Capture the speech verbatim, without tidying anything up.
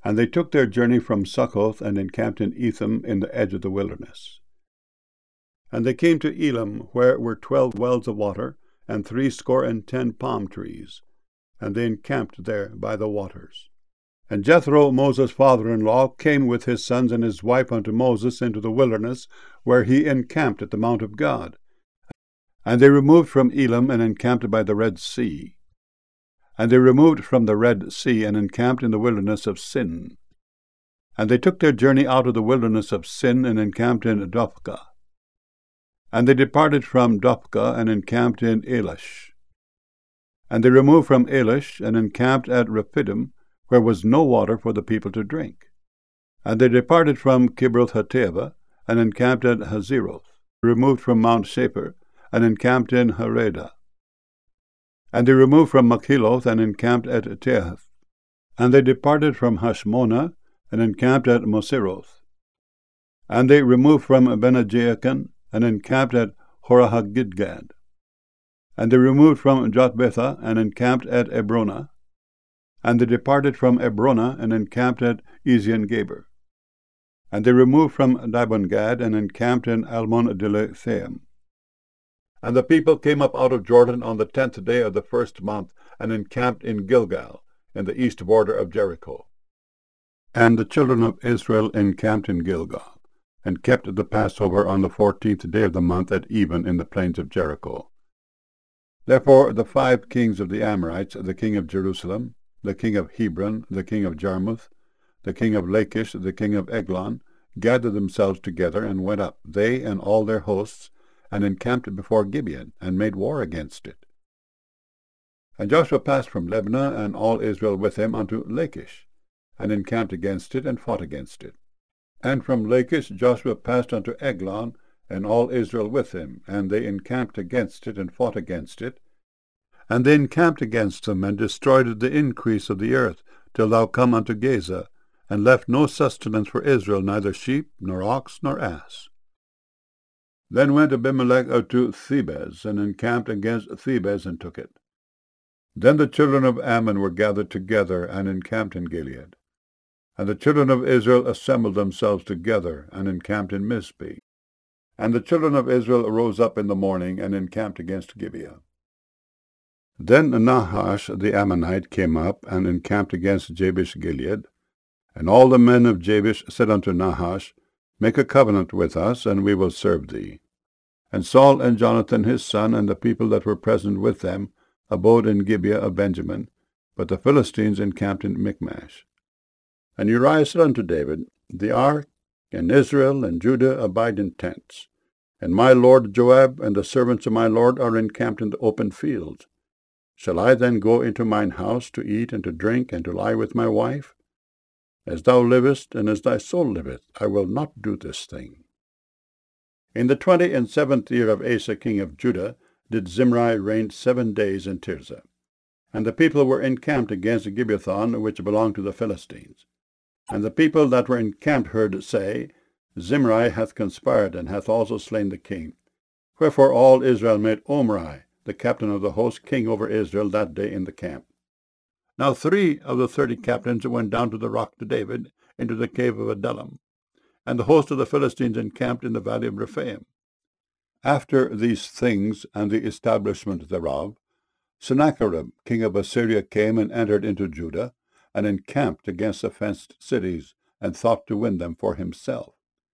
And they took their journey from Succoth, and encamped in Etham in the edge of the wilderness. And they came to Elim, where were twelve wells of water, and threescore and ten palm trees, and they encamped there by the waters. And Jethro, Moses' father-in-law, came with his sons and his wife unto Moses into the wilderness, where he encamped at the mount of God. And they removed from Elim, and encamped by the Red Sea. And they removed from the Red Sea, and encamped in the wilderness of Sin. And they took their journey out of the wilderness of Sin, and encamped in Dophkah. And they departed from Dophkah, and encamped in Elish. And they removed from Elish, and encamped at Rephidim, where was no water for the people to drink. And they departed from Kibroth-Hattaavah, and encamped at Hazeroth, removed from Mount Shapir, and encamped in Haredah. And they removed from Makheloth, and encamped at Tehath. And they departed from Hashmonah, and encamped at Moseroth. And they removed from Benajacan, and encamped at Horahagidgad. And they removed from Jotbetha, and encamped at Ebrona. And they departed from Ebrona, and encamped at Ezion-Geber. And they removed from Dibon-Gad, and encamped in Almon-Dilethaim. And the people came up out of Jordan on the tenth day of the first month, and encamped in Gilgal, in the east border of Jericho. And the children of Israel encamped in Gilgal, and kept the Passover on the fourteenth day of the month at even in the plains of Jericho. Therefore the five kings of the Amorites, the king of Jerusalem, the king of Hebron, the king of Jarmuth, the king of Lachish, the king of Eglon, gathered themselves together, and went up, they and all their hosts, and encamped before Gibeon, and made war against it. And Joshua passed from Lebnah, and all Israel with him, unto Lachish, and encamped against it, and fought against it. And from Lachish Joshua passed unto Eglon, and all Israel with him, and they encamped against it, and fought against it. And they encamped against them, and destroyed the increase of the earth, till thou come unto Gaza, and left no sustenance for Israel, neither sheep, nor ox, nor ass. Then went Abimelech out to Thebez, and encamped against Thebez, and took it. Then the children of Ammon were gathered together, and encamped in Gilead. And the children of Israel assembled themselves together, and encamped in Mizpeh. And the children of Israel rose up in the morning, and encamped against Gibeah. Then Nahash the Ammonite came up, and encamped against Jabesh-Gilead. And all the men of Jabesh said unto Nahash, Make a covenant with us, and we will serve thee. And Saul and Jonathan his son, and the people that were present with them, abode in Gibeah of Benjamin, but the Philistines encamped in Michmash. And Uriah said unto David, The ark, and Israel, and Judah abide in tents, and my lord Joab, and the servants of my lord, are encamped in the open fields. Shall I then go into mine house to eat and to drink, and to lie with my wife? As thou livest, and as thy soul liveth, I will not do this thing. In the twenty and seventh year of Asa king of Judah did Zimri reign seven days in Tirzah. And the people were encamped against Gibbethon, which belonged to the Philistines. And the people that were encamped heard say, Zimri hath conspired, and hath also slain the king. Wherefore all Israel made Omri, the captain of the host, king over Israel that day in the camp. Now three of the thirty captains went down to the rock to David, into the cave of Adullam, and the host of the Philistines encamped in the valley of Rephaim. After these things, and the establishment thereof, Sennacherib king of Assyria came and entered into Judah, and encamped against the fenced cities, and thought to win them for himself.